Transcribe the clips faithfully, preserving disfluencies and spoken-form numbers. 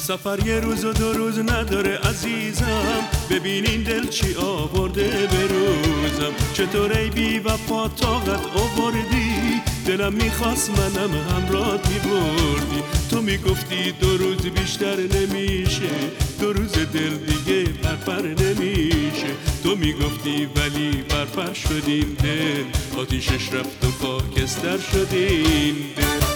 سفر یه روز و دو روز نداره عزیزم، ببین این دل چی آورده به روزم. چطور ای بی وفا طاقت آوردی، دلم میخواست منم همراهت میبردی. تو میگفتی دو روز بیشتر نمیشه، دو روز دل دیگه پرپر نمیشه. تو میگفتی ولی پرپر شدیم دل، آتیشش رفت و خاکستر شدیم دل.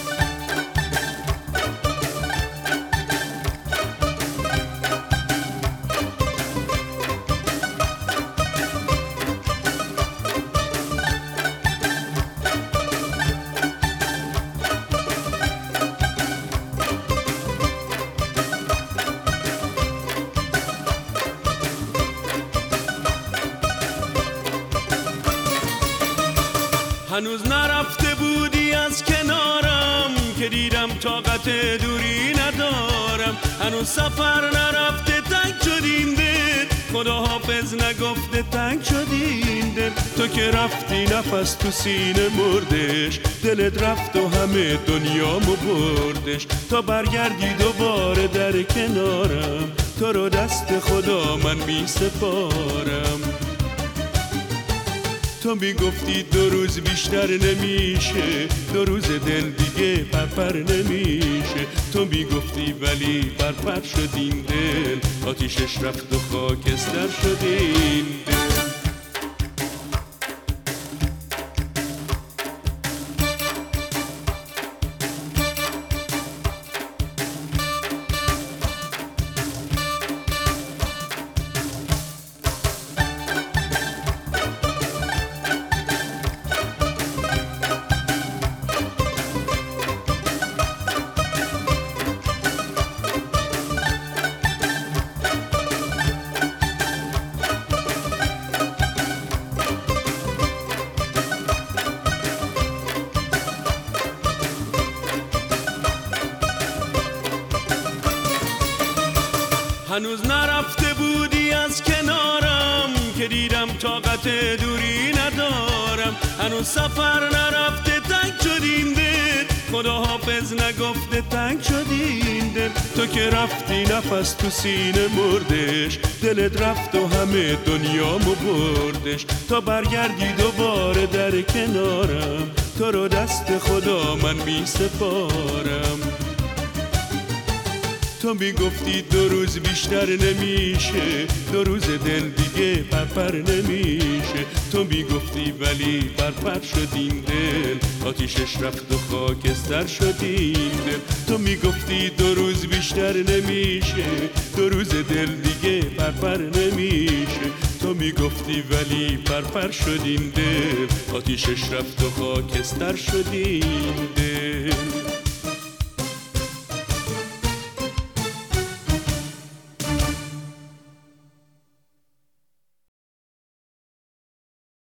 هنوز نرفته بودی از کنارم که دیدم طاقت دوری ندارم. هنوز سفر نرفته تنگ شد این دل، خدا حافظ نگفته تنگ شد این دل. تو که رفتی نفس تو سینه مردش، دلت رفت و همه دنیامو بردش. تا برگردی دوباره در کنارم، تو رو دست خدا من می سپارم. تو میگفتی دو روز بیشتر نمیشه، دو روز دل دیگه پرپر نمیشه. تو میگفتی ولی پرپر شد این دل، آتیشش رفت و خاکستر شد این دل. هنوز نرفته بودی از کنارم که دیدم طاقت دوری ندارم. هنوز سفر نرفته تنگ شد این دل، خدا حافظ نگفته تنگ شد این دل. تو که رفتی نفس تو سینه مردش، دلت رفت و همه دنیامو بردش. تا برگردی دوباره در کنارم، تو رو دست خدا من می سپارم. تو میگفتی دو روز بیشتر نمیشه، دو روز دل دیگه پرپر نمیشه. تو میگفتی ولی پرپر شد این دل، آتیشش رفت و خاکستر شد این دل. تو میگفتی دو روز بیشتر نمیشه، دو روز دل دیگه پرپر نمیشه. تو میگفتی ولی پرپر شد این دل، آتیشش رفت و خاکستر شد این دل.